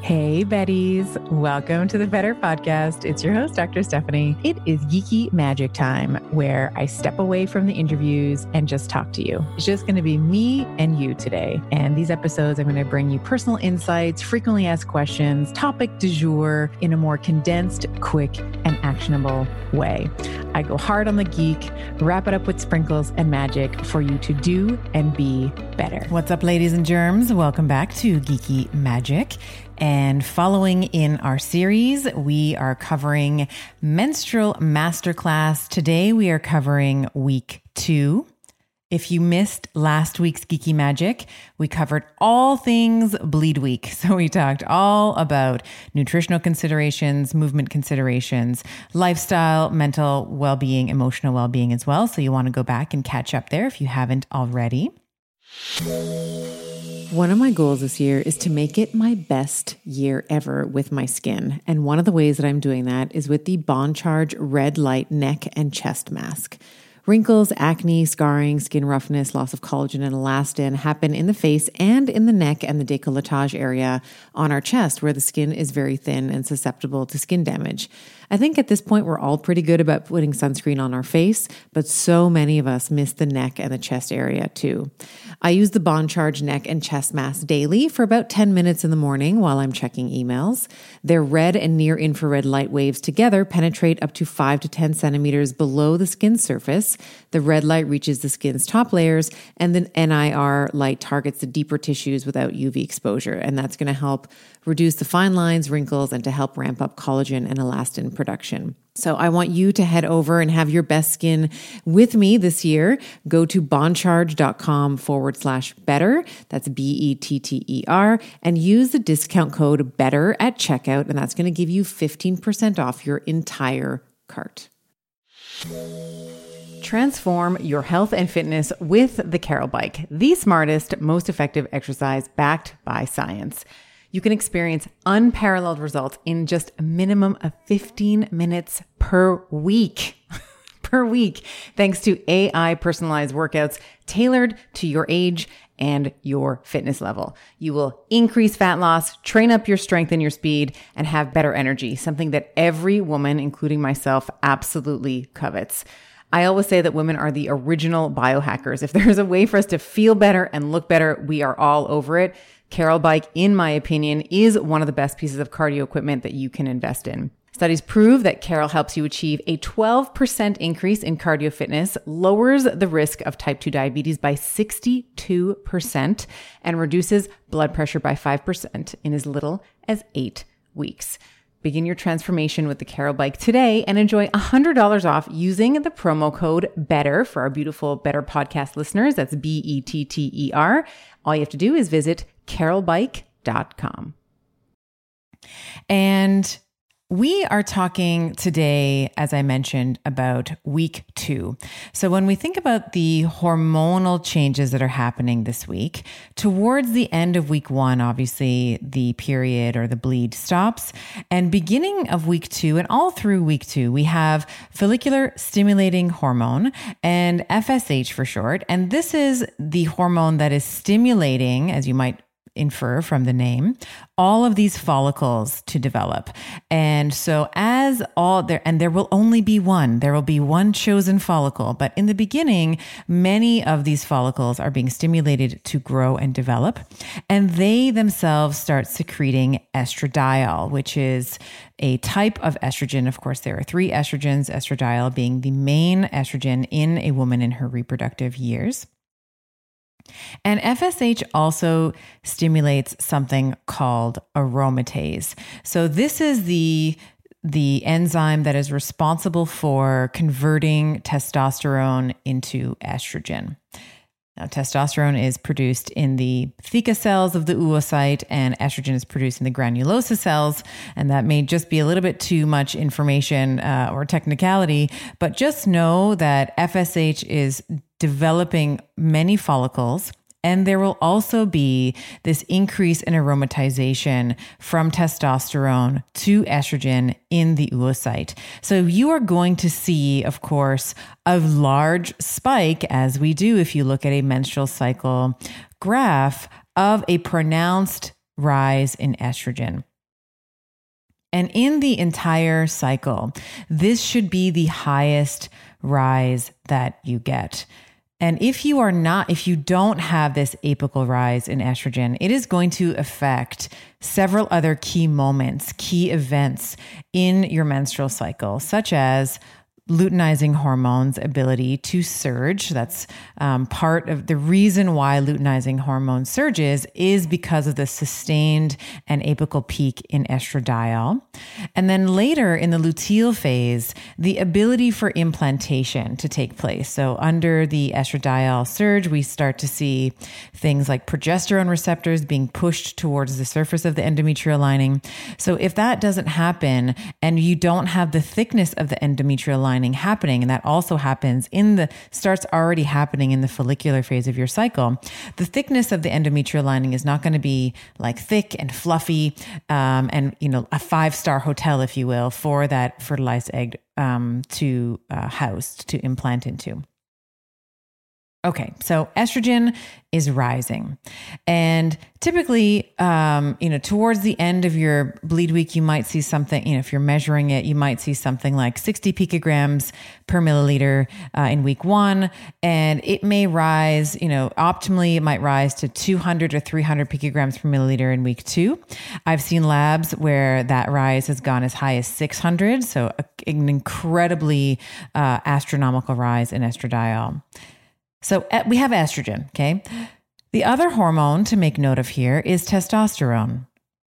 Hey, Betties. Welcome to the Better Podcast. It's your host, Dr. Stephanie. It is geeky magic time where I step away from the interviews and just talk to you. It's just going to be me and you today. And these episodes, I'm going to bring you personal insights, frequently asked questions, topic du jour in a more condensed, quick, and actionable way. I go hard on the geek, wrap it up with sprinkles and magic for you to do and be better. What's up, ladies and germs? Welcome back to Geeky Magic. And following in our series, we are covering Menstrual Masterclass. Today, we are covering week 2. If you missed last week's Geeky Magic, we covered all things Bleed Week. So we talked all about nutritional considerations, movement considerations, lifestyle, mental well-being, emotional well-being as well. So you want to go back and catch up there if you haven't already. One of my goals this year is to make it my best year ever with my skin. And one of the ways that I'm doing that is with the Bond Charge Red Light Neck and Chest Mask. Wrinkles, acne, scarring, skin roughness, loss of collagen and elastin happen in the face and in the neck and the décolletage area on our chest where the skin is very thin and susceptible to skin damage. I think at this point we're all pretty good about putting sunscreen on our face, but so many of us miss the neck and the chest area too. I use the Bond Charge Neck and Chest Mask daily for about 10 minutes in the morning while I'm checking emails. Their red and near infrared light waves together penetrate up to 5 to 10 centimeters below the skin surface. The red light reaches the skin's top layers, and then NIR light targets the deeper tissues without UV exposure. And that's going to help reduce the fine lines, wrinkles, and to help ramp up collagen and elastin production. So I want you to head over and have your best skin with me this year. Go to bondcharge.com/better. That's BETTER, and use the discount code BETTER at checkout. And that's going to give you 15% off your entire cart. Transform your health and fitness with the Carol Bike, the smartest, most effective exercise backed by science. You can experience unparalleled results in just a minimum of 15 minutes per week. Thanks to AI personalized workouts tailored to your age and your fitness level. You will increase fat loss, train up your strength and your speed, and have better energy, something that every woman, including myself, absolutely covets. I always say that women are the original biohackers. If there's a way for us to feel better and look better, we are all over it. Carol Bike, in my opinion, is one of the best pieces of cardio equipment that you can invest in. Studies prove that Carol helps you achieve a 12% increase in cardio fitness, lowers the risk of type 2 diabetes by 62%, and reduces blood pressure by 5% in as little as 8 weeks. Begin your transformation with the Carol Bike today and enjoy $100 off using the promo code BETTER for our beautiful Better Podcast listeners. That's BETTER. All you have to do is visit carolbike.com. And we are talking today, as I mentioned, about week 2. So when we think about the hormonal changes that are happening this week, towards the end of week 1, obviously the period or the bleed stops. And beginning of week 2 and all through week 2, we have follicular stimulating hormone and FSH for short. And this is the hormone that is stimulating, as you might infer from the name, all of these follicles to develop. And so as all there, and there will only be one, there will be one chosen follicle, but in the beginning, many of these follicles are being stimulated to grow and develop, and they themselves start secreting estradiol, which is a type of estrogen. Of course, there are 3 estrogens, estradiol being the main estrogen in a woman in her reproductive years. And FSH also stimulates something called aromatase. So this is the enzyme that is responsible for converting testosterone into estrogen. Now, testosterone is produced in the theca cells of the oocyte, and estrogen is produced in the granulosa cells. And that may just be a little bit too much information or technicality, but just know that FSH is developing many follicles. And there will also be this increase in aromatization from testosterone to estrogen in the oocyte. So you are going to see, of course, a large spike, as we do if you look at a menstrual cycle graph, of a pronounced rise in estrogen. And in the entire cycle, this should be the highest rise that you get. And if you don't have this apical rise in estrogen, it is going to affect several other key moments, key events in your menstrual cycle, such as luteinizing hormone's ability to surge. That's part of the reason why luteinizing hormone surges is because of the sustained and apical peak in estradiol. And then later in the luteal phase, the ability for implantation to take place. So under the estradiol surge, we start to see things like progesterone receptors being pushed towards the surface of the endometrial lining. So if that doesn't happen and you don't have the thickness of the endometrial lining happening, and that also starts already happening in the follicular phase of your cycle, the thickness of the endometrial lining is not going to be like thick and fluffy, and a 5-star hotel, if you will, for that fertilized egg to implant into. Okay, so estrogen is rising. And typically, towards the end of your bleed week, you might see something, if you're measuring it, you might see something like 60 picograms per milliliter in week 1. And it may rise, optimally, it might rise to 200 or 300 picograms per milliliter in week 2. I've seen labs where that rise has gone as high as 600. So an incredibly astronomical rise in estradiol. So we have estrogen, okay? The other hormone to make note of here is testosterone.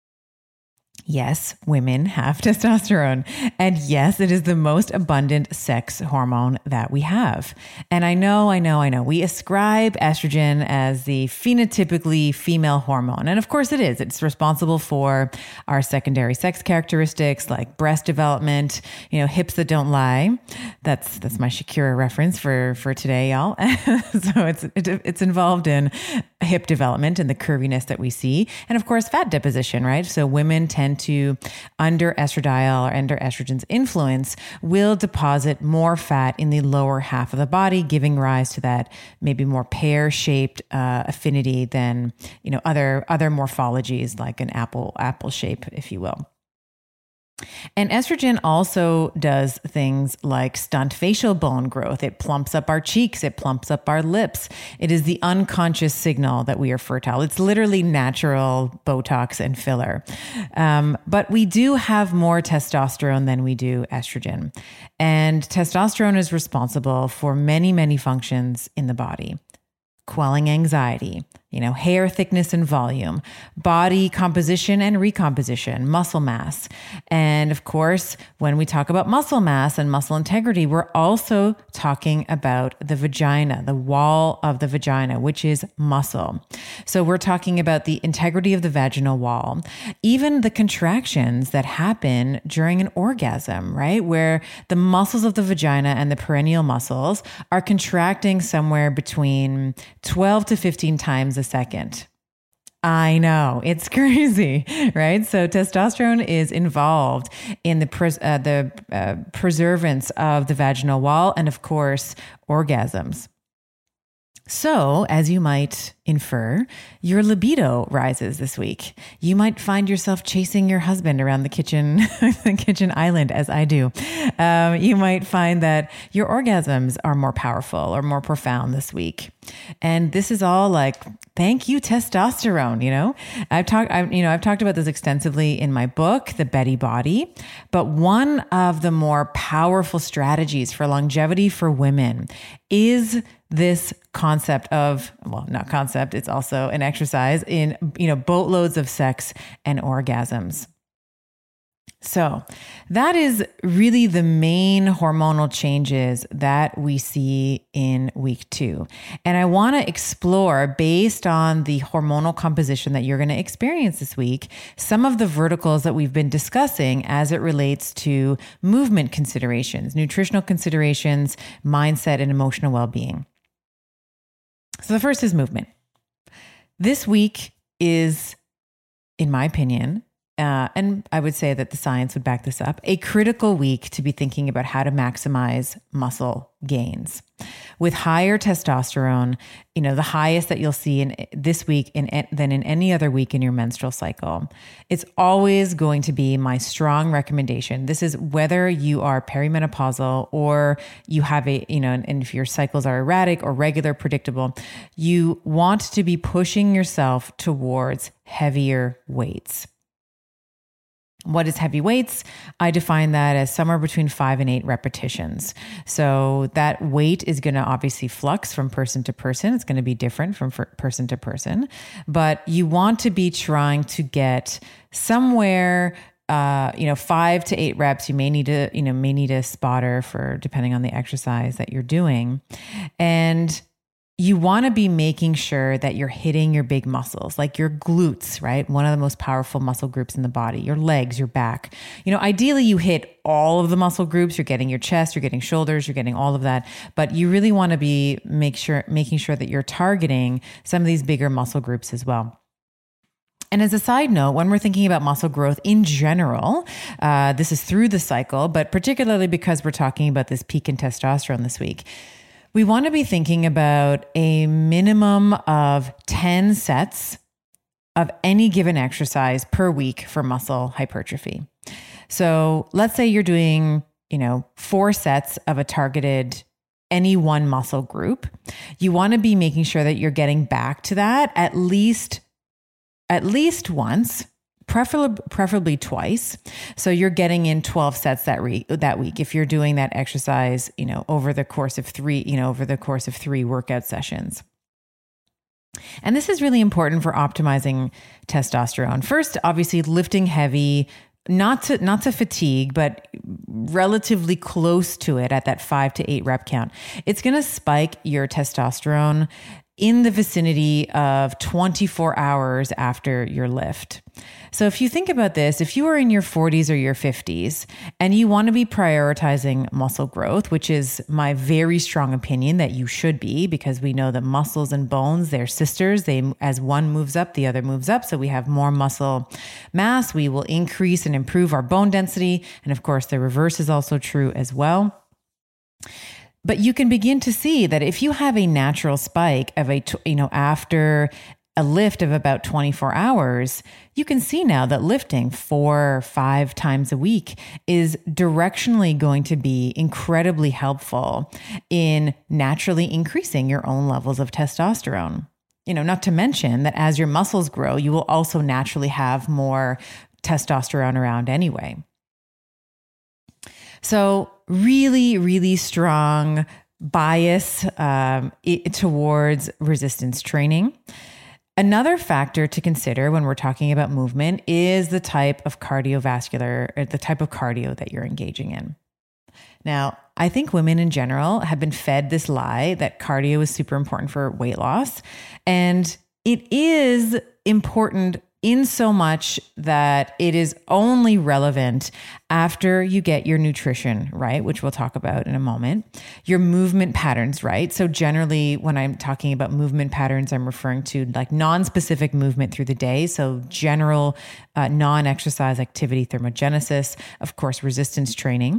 Yes, women have testosterone. And yes, it is the most abundant sex hormone that we have. And I know. We ascribe estrogen as the phenotypically female hormone. And of course it is. It's responsible for our secondary sex characteristics like breast development, hips that don't lie. That's my Shakira reference for today, y'all. So it's involved in hip development and the curviness that we see. And of course, fat deposition, right? So women tend to, under estradiol or under estrogen's influence, will deposit more fat in the lower half of the body, giving rise to that maybe more pear-shaped affinity than other morphologies like an apple shape, if you will. And estrogen also does things like stunt facial bone growth. It plumps up our cheeks. It plumps up our lips. It is the unconscious signal that we are fertile. It's literally natural Botox and filler. But we do have more testosterone than we do estrogen. And testosterone is responsible for many, many functions in the body. Quelling anxiety, hair thickness and volume, body composition and recomposition, muscle mass. And of course, when we talk about muscle mass and muscle integrity, we're also talking about the vagina, the wall of the vagina, which is muscle. So we're talking about the integrity of the vaginal wall, even the contractions that happen during an orgasm, right? Where the muscles of the vagina and the perineal muscles are contracting somewhere between 12 to 15 times a second. I know, it's crazy, right? So testosterone is involved in the preservance of the vaginal wall and, of course, orgasms. So, as you might infer, your libido rises this week. You might find yourself chasing your husband around the kitchen island, as I do. You might find that your orgasms are more powerful or more profound this week. And this is all like, thank you, testosterone. I've talked about this extensively in my book, The Betty Body. But one of the more powerful strategies for longevity for women is this concept of, not concept, it's also an exercise in, boatloads of sex and orgasms. So that is really the main hormonal changes that we see in week 2. And I want to explore, based on the hormonal composition that you're going to experience this week, some of the verticals that we've been discussing as it relates to movement considerations, nutritional considerations, mindset, and emotional well-being. So the first is movement. This week is, in my opinion, and I would say that the science would back this up, a critical week to be thinking about how to maximize muscle gains. With higher testosterone, the highest that you'll see in this week than in any other week in your menstrual cycle, it's always going to be my strong recommendation. This is whether you are perimenopausal or you have and if your cycles are erratic or regular, predictable, you want to be pushing yourself towards heavier weights. What is heavy weights? I define that as somewhere between 5 and 8 repetitions. So that weight is going to obviously flux from person to person. It's going to be different from person to person, but you want to be trying to get somewhere 5 to 8 reps. You may need a spotter for depending on the exercise that you're doing. And you want to be making sure that you're hitting your big muscles, like your glutes, right? One of the most powerful muscle groups in the body, your legs, your back. Ideally you hit all of the muscle groups. You're getting your chest, you're getting shoulders, you're getting all of that. But you really want to be making sure that you're targeting some of these bigger muscle groups as well. And as a side note, when we're thinking about muscle growth in general, this is through the cycle, but particularly because we're talking about this peak in testosterone this week, we want to be thinking about a minimum of 10 sets of any given exercise per week for muscle hypertrophy. So let's say you're doing, 4 sets of a targeted any one muscle group. You want to be making sure that you're getting back to that at least once, preferably twice. So you're getting in 12 sets that week. If you're doing that exercise, over the course of 3 workout sessions. And this is really important for optimizing testosterone. First, obviously lifting heavy, not to fatigue, but relatively close to it at that 5 to 8 rep count. It's going to spike your testosterone in the vicinity of 24 hours after your lift. So if you think about this, if you are in your 40s or your 50s and you want to be prioritizing muscle growth, which is my very strong opinion that you should be, because we know that muscles and bones, they're sisters. As one moves up, the other moves up. So we have more muscle mass. We will increase and improve our bone density. And of course, the reverse is also true as well. But you can begin to see that if you have a natural spike of after a lift of about 24 hours, you can see now that lifting 4 or 5 times a week is directionally going to be incredibly helpful in naturally increasing your own levels of testosterone. Not to mention that as your muscles grow, you will also naturally have more testosterone around anyway. So really, really strong bias towards resistance training. Another factor to consider when we're talking about movement is the type of cardio that you're engaging in. Now, I think women in general have been fed this lie that cardio is super important for weight loss. And it is important in so much that it is only relevant after you get your nutrition right, which we'll talk about in a moment, your movement patterns right. So generally, when I'm talking about movement patterns, I'm referring to like non-specific movement through the day. So general non-exercise activity thermogenesis, of course, resistance training.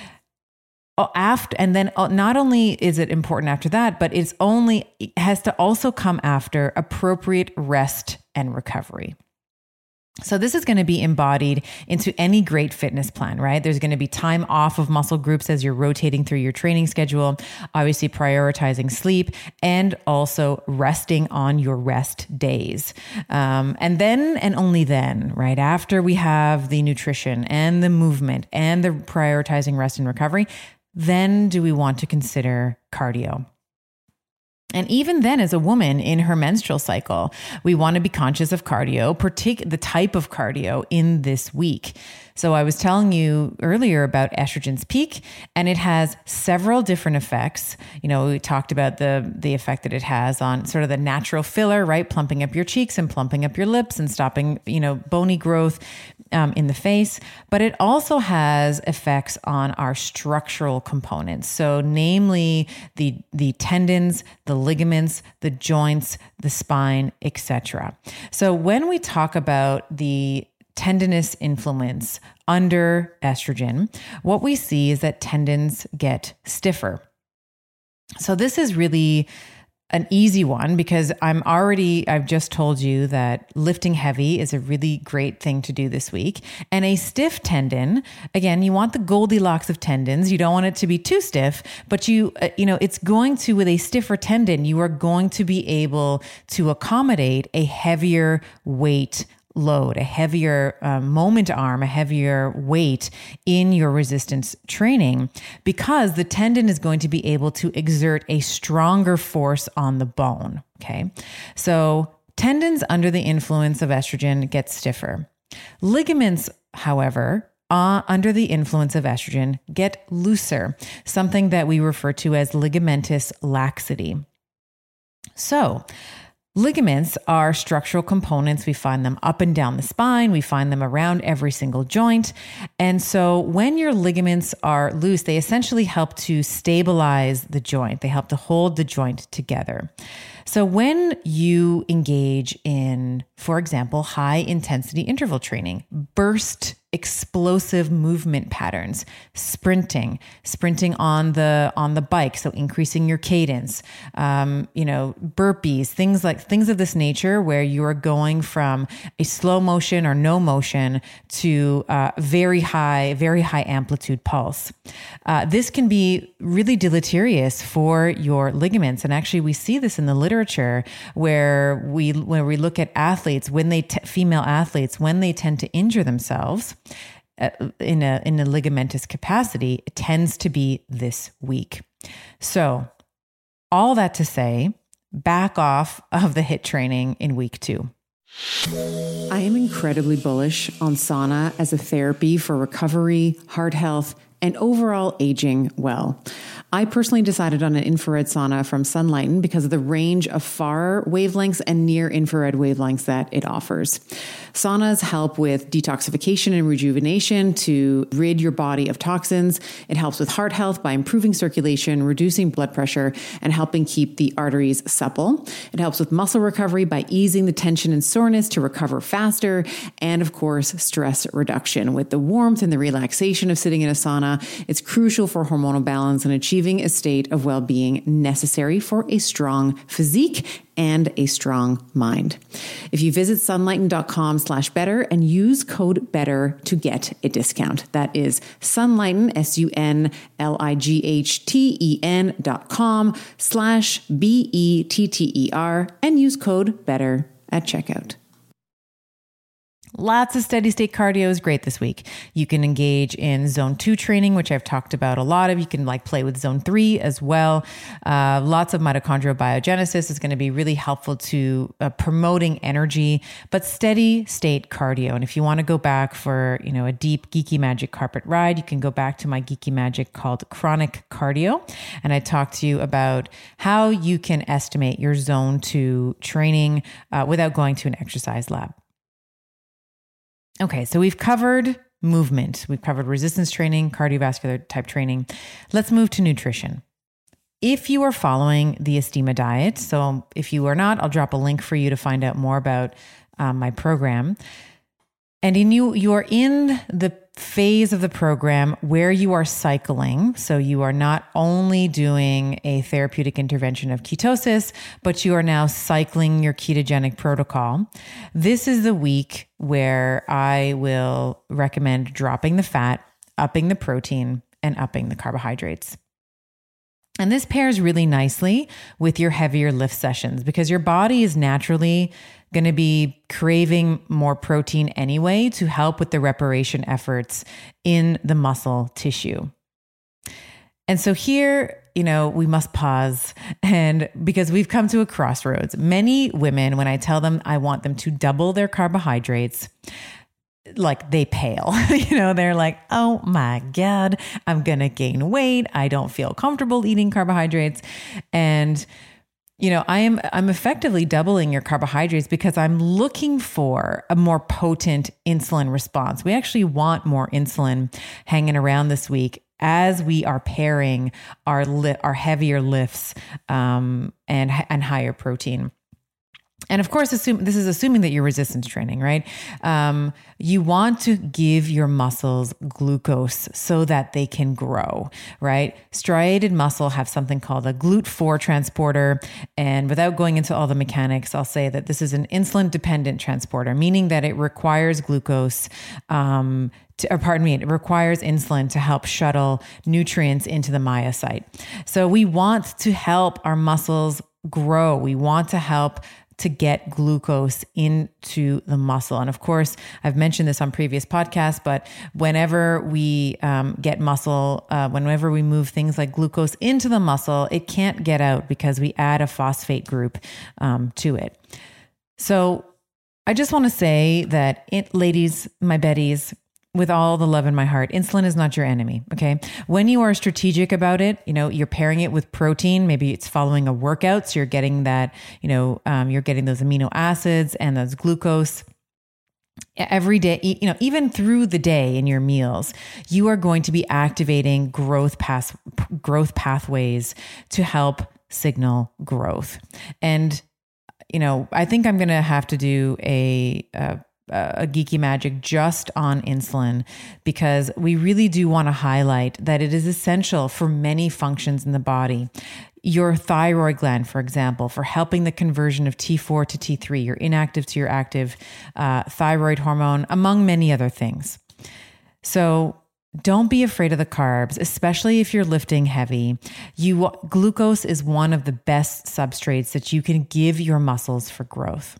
Not only is it important after that, but it has to also come after appropriate rest and recovery. So this is going to be embodied into any great fitness plan, right? There's going to be time off of muscle groups as you're rotating through your training schedule, obviously prioritizing sleep and also resting on your rest days. And then and only then, right after we have the nutrition and the movement and the prioritizing rest and recovery, then do we want to consider cardio. And even then, as a woman in her menstrual cycle, we want to be conscious of cardio, the type of cardio in this week. So I was telling you earlier about estrogen's peak, and it has several different effects. We talked about the effect that it has on sort of the natural filler, right? Plumping up your cheeks and plumping up your lips and stopping, bony growth in the face. But it also has effects on our structural components. So namely the tendons, the ligaments, the joints, the spine, etc. So when we talk about the tendinous influence under estrogen, what we see is that tendons get stiffer. So this is really an easy one because I've just told you that lifting heavy is a really great thing to do this week. And a stiff tendon, again, you want the Goldilocks of tendons. You don't want it to be too stiff, but it's going to, with a stiffer tendon, you are going to be able to accommodate a heavier weight load, a heavier moment arm, a heavier weight in your resistance training, because the tendon is going to be able to exert a stronger force on the bone. Okay. So tendons under the influence of estrogen get stiffer. Ligaments, however, under the influence of estrogen get looser, something that we refer to as ligamentous laxity. So ligaments are structural components. We find them up and down the spine. We find them around every single joint. And so when your ligaments are loose, they essentially help to stabilize the joint. They help to hold the joint together. So when you engage in, for example, high intensity interval training, burst explosive movement patterns, sprinting on the bike, so increasing your cadence, burpees, things of this nature, where you are going from a slow motion or no motion to very high amplitude pulse. This can be really deleterious for your ligaments, and actually we see this in the literature where we look at athletes female athletes when they tend to injure themselves in a ligamentous capacity, it tends to be this week. So all that to say, back off of the HIIT training in week 2. I am incredibly bullish on sauna as a therapy for recovery, heart health, and overall aging well. I personally decided on an infrared sauna from Sunlighten because of the range of far wavelengths and near infrared wavelengths that it offers. Saunas help with detoxification and rejuvenation to rid your body of toxins. It helps with heart health by improving circulation, reducing blood pressure, and helping keep the arteries supple. It helps with muscle recovery by easing the tension and soreness to recover faster. And of course, stress reduction. With the warmth and the relaxation of sitting in a sauna, it's crucial for hormonal balance and achieving a state of well-being necessary for a strong physique and a strong mind. If you visit sunlighten.com/better and use code BETTER to get a discount. That is Sunlighten, sunlighten.com/BETTER and use code BETTER at checkout. Lots of steady state cardio is great this week. You can engage in zone 2 training, which I've talked about a lot of. You can play with zone 3 as well. Lots of mitochondrial biogenesis is going to be really helpful to promoting energy, but steady state cardio. And if you want to go back for, a deep Geeky Magic carpet ride, you can go back to my Geeky Magic called Chronic Cardio. And I talked to you about how you can estimate your zone 2 training without going to an exercise lab. Okay, so we've covered movement. We've covered resistance training, cardiovascular type training. Let's move to nutrition. If you are following the Estima diet, so if you are not, I'll drop a link for you to find out more about my program. And you are in the phase of the program where you are cycling. So you are not only doing a therapeutic intervention of ketosis, but you are now cycling your ketogenic protocol. This is the week where I will recommend dropping the fat, upping the protein, and upping the carbohydrates. And this pairs really nicely with your heavier lift sessions because your body is naturally going to be craving more protein anyway to help with the reparation efforts in the muscle tissue. And so here, we must pause, and because we've come to a crossroads. Many women, when I tell them I want them to double their carbohydrates, they pale, they're like, oh my God, I'm going to gain weight. I don't feel comfortable eating carbohydrates. And, I'm effectively doubling your carbohydrates because I'm looking for a more potent insulin response. We actually want more insulin hanging around this week as we are pairing our heavier lifts, and higher protein. And of course, this is assuming that you're resistance training, right? You want to give your muscles glucose so that they can grow, right? Striated muscle have something called a GLUT4 transporter. And without going into all the mechanics, I'll say that this is an insulin dependent transporter, meaning that it requires glucose, it requires insulin to help shuttle nutrients into the myocyte. So we want to help our muscles grow. We want to help to get glucose into the muscle. And of course, I've mentioned this on previous podcasts, but whenever we get muscle, whenever we move things like glucose into the muscle, it can't get out because we add a phosphate group to it. So I just want to say that ladies, my Betties, with all the love in my heart, insulin is not your enemy. Okay. When you are strategic about it, you're pairing it with protein. Maybe it's following a workout. So you're getting that, you're getting those amino acids and those glucose every day, even through the day in your meals. You are going to be activating growth pathways to help signal growth. And, I think I'm going to have to do a Geeky Magic just on insulin, because we really do want to highlight that it is essential for many functions in the body. Your thyroid gland, for example, for helping the conversion of T4 to T3, your inactive to your active thyroid hormone, among many other things. So don't be afraid of the carbs, especially if you're lifting heavy. Glucose is one of the best substrates that you can give your muscles for growth.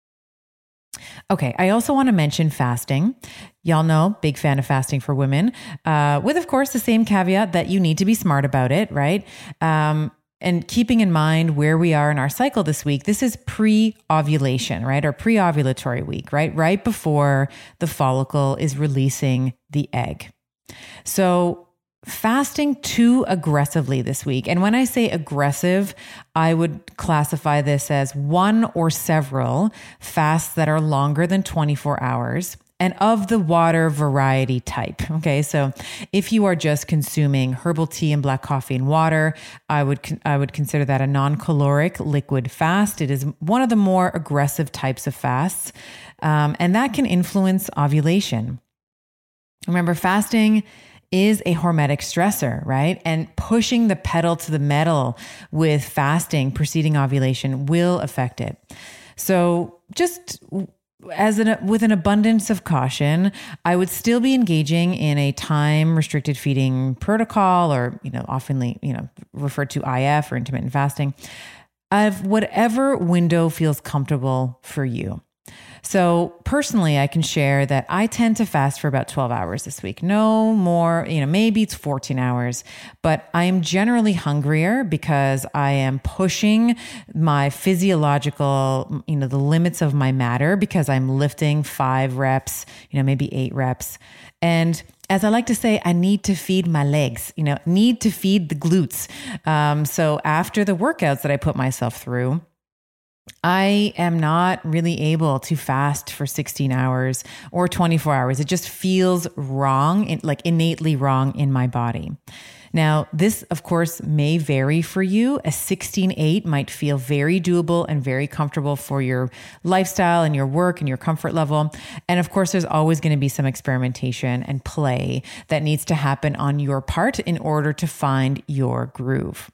Okay, I also want to mention fasting. Y'all know, big fan of fasting for women, with, of course, the same caveat that you need to be smart about it, right? And keeping in mind where we are in our cycle this week, this is pre-ovulation, right? Or pre-ovulatory week, right? Right before the follicle is releasing the egg. So fasting too aggressively this week. And when I say aggressive, I would classify this as one or several fasts that are longer than 24 hours and of the water variety type. Okay. So if you are just consuming herbal tea and black coffee and water, I would consider that a non-caloric liquid fast. It is one of the more aggressive types of fasts. And that can influence ovulation. Remember, fasting is a hormetic stressor, right? And pushing the pedal to the metal with fasting preceding ovulation will affect it. So just with an abundance of caution, I would still be engaging in a time-restricted feeding protocol, or, often, referred to IF or intermittent fasting, of whatever window feels comfortable for you. So personally, I can share that I tend to fast for about 12 hours this week. No more, maybe it's 14 hours, but I am generally hungrier because I am pushing my physiological, the limits of my matter, because I'm lifting 5 reps, maybe 8 reps. And as I like to say, I need to feed my legs, need to feed the glutes. So after the workouts that I put myself through, I am not really able to fast for 16 hours or 24 hours. It just feels wrong, like innately wrong in my body. Now, this, of course, may vary for you. A 16-8 might feel very doable and very comfortable for your lifestyle and your work and your comfort level. And of course, there's always going to be some experimentation and play that needs to happen on your part in order to find your groove.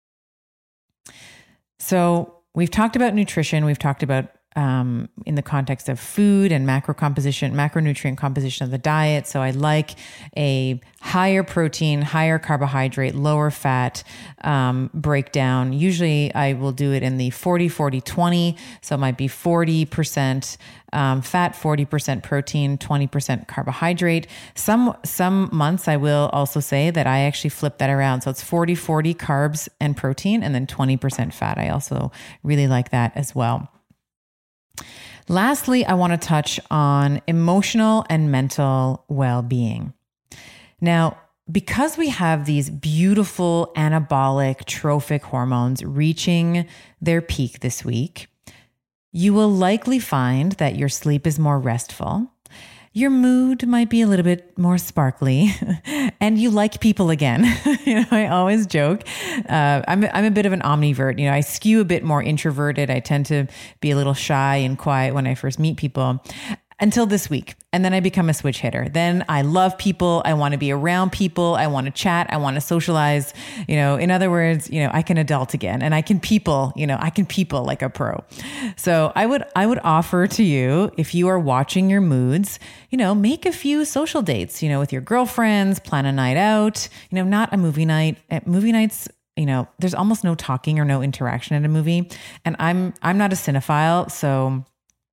So we've talked about nutrition. We've talked about in the context of food and macronutrient composition of the diet. So I like a higher protein, higher carbohydrate, lower fat breakdown. Usually I will do it in the 40-40-20. So it might be 40% fat, 40% protein, 20% carbohydrate. Some months I will also say that I actually flip that around. So it's 40-40 carbs and protein, and then 20% fat. I also really like that as well. Lastly, I want to touch on emotional and mental well-being. Now, because we have these beautiful anabolic trophic hormones reaching their peak this week, you will likely find that your sleep is more restful. your mood might be a little bit more sparkly and you like people again. I always joke. I'm a bit of an omnivert. I skew a bit more introverted. I tend to be a little shy and quiet when I first meet people. Until this week. And then I become a switch hitter. Then I love people. I want to be around people. I want to chat. I want to socialize. In other words, I can adult again and I can people like a pro. So I would offer to you, if you are watching your moods, make a few social dates, with your girlfriends, plan a night out, not a movie night. At movie nights, there's almost no talking or no interaction at a movie. And I'm not a cinephile. So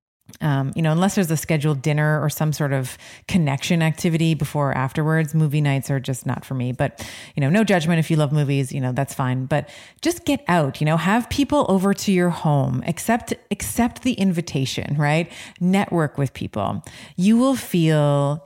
unless there's a scheduled dinner or some sort of connection activity before or afterwards, movie nights are just not for me. But, no judgment if you love movies, that's fine. But just get out, have people over to your home, accept the invitation, right? Network with people. You will feel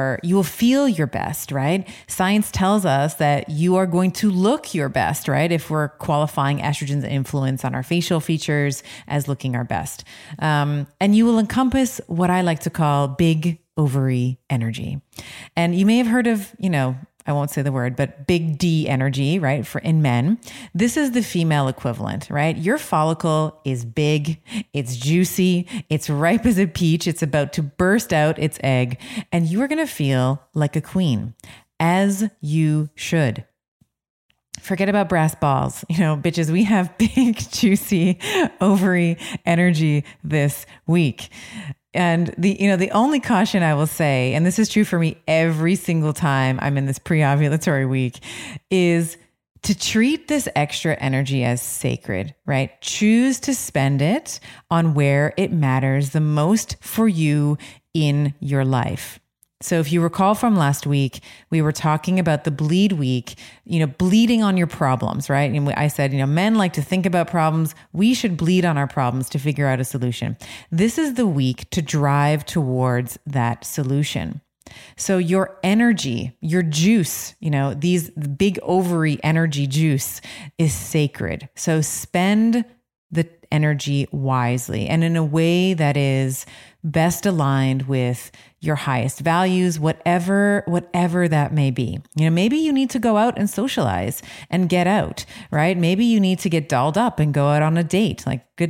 your best, right? Science tells us that you are going to look your best, right? If we're qualifying estrogen's influence on our facial features as looking our best. And you will encompass what I like to call big ovary energy. And you may have heard of, I won't say the word, but big D energy, right? In men, this is the female equivalent, right? Your follicle is big, it's juicy, it's ripe as a peach, it's about to burst out its egg, and you are going to feel like a queen, as you should. Forget about brass balls. Bitches, we have big, juicy ovary energy this week. And the only caution I will say, and this is true for me every single time I'm in this pre-ovulatory week, is to treat this extra energy as sacred, right? Choose to spend it on where it matters the most for you in your life. So if you recall from last week, we were talking about the bleed week, bleeding on your problems, right? And I said, men like to think about problems. We should bleed on our problems to figure out a solution. This is the week to drive towards that solution. So your energy, your juice, these big ovary energy juice is sacred. So spend the energy wisely and in a way that is best aligned with your highest values, whatever that may be. Maybe you need to go out and socialize and get out, right? Maybe you need to get dolled up and go out on a date.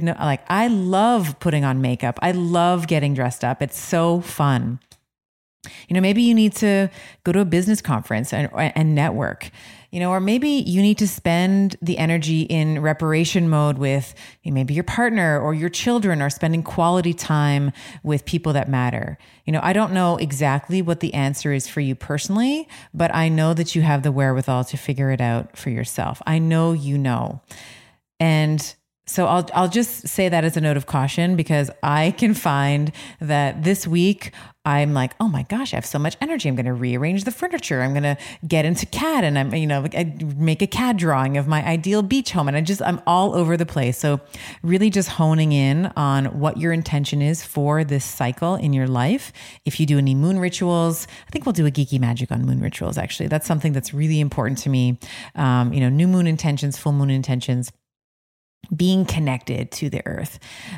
I love putting on makeup. I love getting dressed up. It's so fun. Maybe you need to go to a business conference and network, or maybe you need to spend the energy in reparation mode with maybe your partner or your children, or spending quality time with people that matter. I don't know exactly what the answer is for you personally, but I know that you have the wherewithal to figure it out for yourself. I know you know. And so I'll just say that as a note of caution, because I can find that this week I'm like, oh my gosh, I have so much energy. I'm going to rearrange the furniture. I'm going to get into CAD, and I make a CAD drawing of my ideal beach home. And I'm all over the place. So really just honing in on what your intention is for this cycle in your life. If you do any moon rituals, I think we'll do a geeky magic on moon rituals. Actually, that's something that's really important to me. New moon intentions, full moon intentions, being connected to the earth.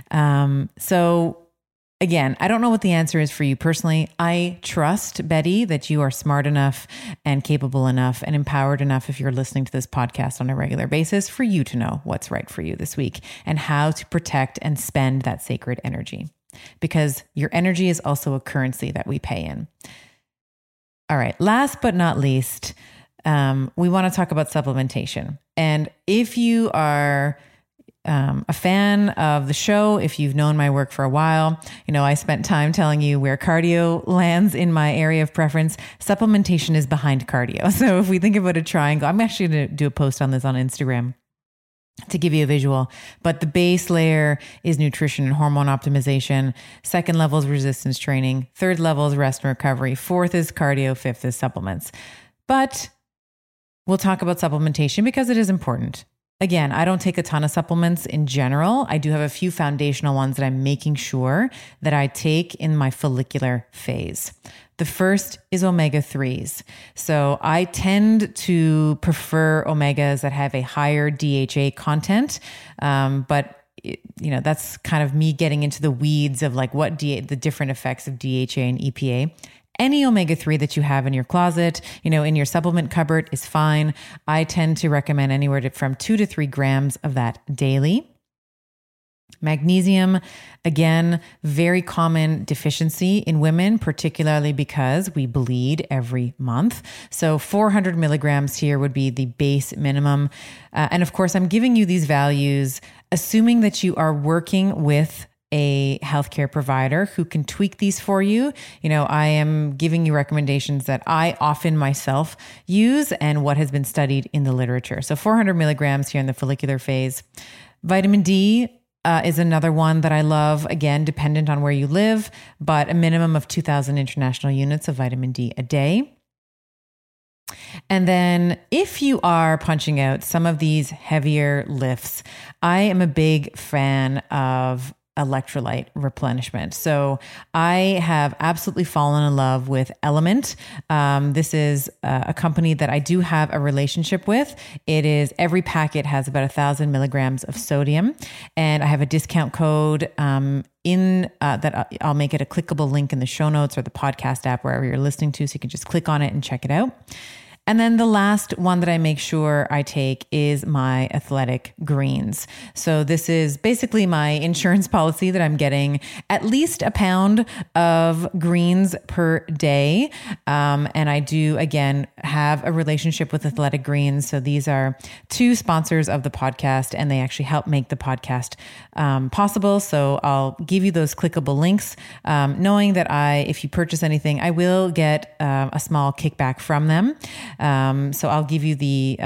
So again, I don't know what the answer is for you personally. I trust, Betty, that you are smart enough and capable enough and empowered enough, if you're listening to this podcast on a regular basis, for you to know what's right for you this week and how to protect and spend that sacred energy, because your energy is also a currency that we pay in. All right. Last but not least, we want to talk about supplementation. And if you are a fan of the show, if you've known my work for a while, I spent time telling you where cardio lands in my area of preference. Supplementation is behind cardio. So if we think about a triangle, I'm actually going to do a post on this on Instagram to give you a visual, but the base layer is nutrition and hormone optimization. Second level is resistance training. Third level is rest and recovery. Fourth is cardio. Fifth is supplements. But we'll talk about supplementation because it is important. Again, I don't take a ton of supplements in general. I do have a few foundational ones that I'm making sure that I take in my follicular phase. The first is omega-3s. So I tend to prefer omegas that have a higher DHA content, but that's kind of me getting into the weeds of like the different effects of DHA and EPA. Any omega-3 that you have in your closet, in your supplement cupboard is fine. I tend to recommend anywhere from 2 to 3 grams of that daily. Magnesium, again, very common deficiency in women, particularly because we bleed every month. So 400 milligrams here would be the base minimum. And of course, I'm giving you these values, assuming that you are working with a healthcare provider who can tweak these for you. I am giving you recommendations that I often myself use and what has been studied in the literature. So 400 milligrams here in the follicular phase. Vitamin D is another one that I love, again, dependent on where you live, but a minimum of 2,000 international units of vitamin D a day. And then if you are punching out some of these heavier lifts, I am a big fan of electrolyte replenishment. So I have absolutely fallen in love with Element. This is a company that I do have a relationship with. Every packet has about 1,000 milligrams of sodium, and I have a discount code that I'll make it a clickable link in the show notes or the podcast app, wherever you're listening to, so you can just click on it and check it out. And then the last one that I make sure I take is my Athletic Greens. So this is basically my insurance policy that I'm getting at least a pound of greens per day. And I do, again, have a relationship with Athletic Greens. So these are 2 sponsors of the podcast, and they actually help make the podcast possible. So I'll give you those clickable links, knowing that if you purchase anything, I will get a small kickback from them. So I'll give you the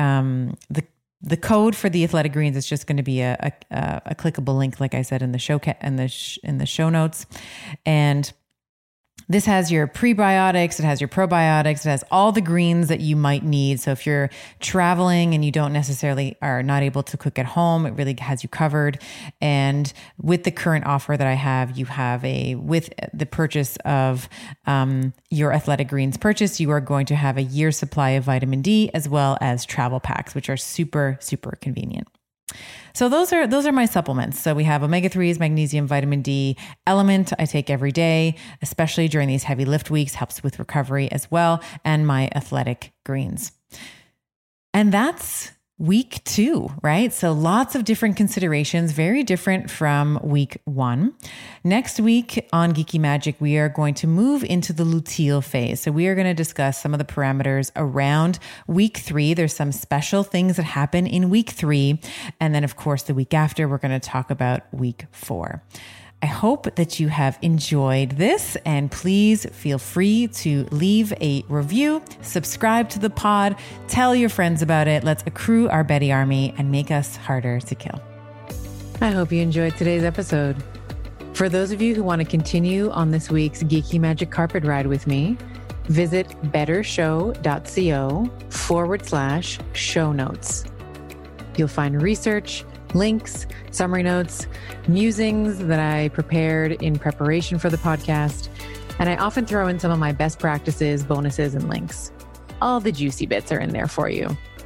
code for the Athletic Greens. It's just going to be a clickable link, like I said, in the show notes. And this has your prebiotics, it has your probiotics, it has all the greens that you might need. So if you're traveling and you are not able to cook at home, it really has you covered. And with the current offer that I have, with the purchase of your Athletic Greens purchase, you are going to have a year's supply of vitamin D as well as travel packs, which are super, super convenient. So those are my supplements. So we have omega-3s, magnesium, vitamin D, Element I take every day, especially during these heavy lift weeks, helps with recovery as well, and my Athletic Greens. And that's week 2, right? So lots of different considerations, very different from week 1. Next week on Geeky Magic, we are going to move into the luteal phase. So we are going to discuss some of the parameters around week 3. There's some special things that happen in week 3. And then of course, the week after, we're going to talk about week 4. I hope that you have enjoyed this, and please feel free to leave a review, subscribe to the pod, tell your friends about it. Let's accrue our Betty Army and make us harder to kill. I hope you enjoyed today's episode. For those of you who want to continue on this week's Geeky Magic carpet ride with me, visit bettershow.co/show notes. You'll find research, links, summary notes, musings that I prepared in preparation for the podcast, and I often throw in some of my best practices, bonuses, and links. All the juicy bits are in there for you.